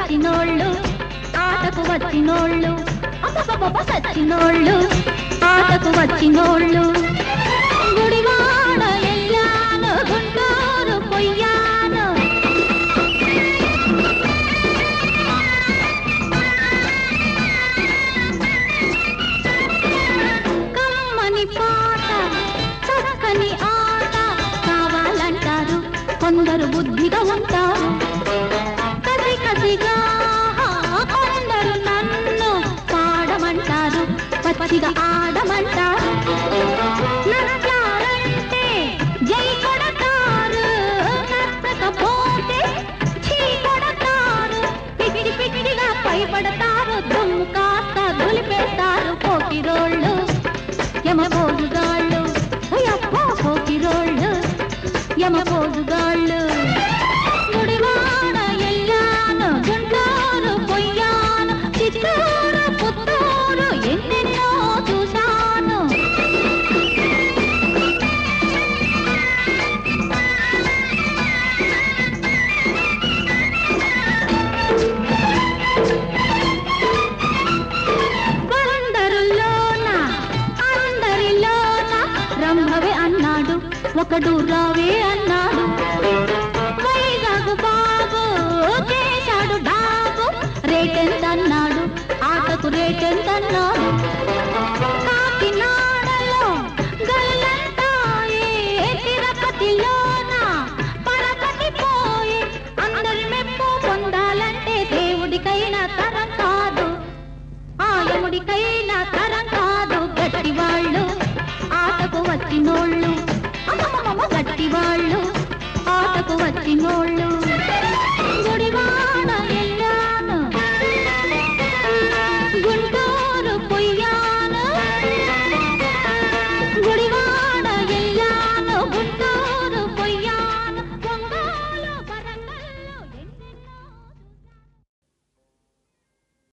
సచ్చినోళ్ళు ఆటకు వచ్చినోళ్ళు అబ్బబ్బబ్బ సచ్చినోళ్ళు ఆటకు వచ్చినోళ్ళు గుడివాడ ఎల్లాను గుంటూరు పొయ్యాను కమ్మని పాట చక్కని ఆట కావాలంటారు కొందరు బుద్ధిగా ఉంటారు కసి కసిగా కొందరు నన్ను పాడమంటారు పచ్చిగా ఆడమంటారు నచ్చారంటే జై కొడతారు నచ్చకపోతే చీ కొడతారు పిచ్చి పిచ్చిగా పైపడతారు దుమ్ము కాస్త దులిపేస్తారు పోకిరోళ్ళు యమపోజుగాళ్ళు అయ్యప్పో పోకిరోళ్ళు యమపోజుగాళ్ళు గుడివాడ ఎల్లాను గుంటూరు పొయ్యాను చిత్తూరు పుత్తూరు ఎన్నెన్నో చూశాను అందరిలోన రంభవే అన్నాడు ఒకడు రావే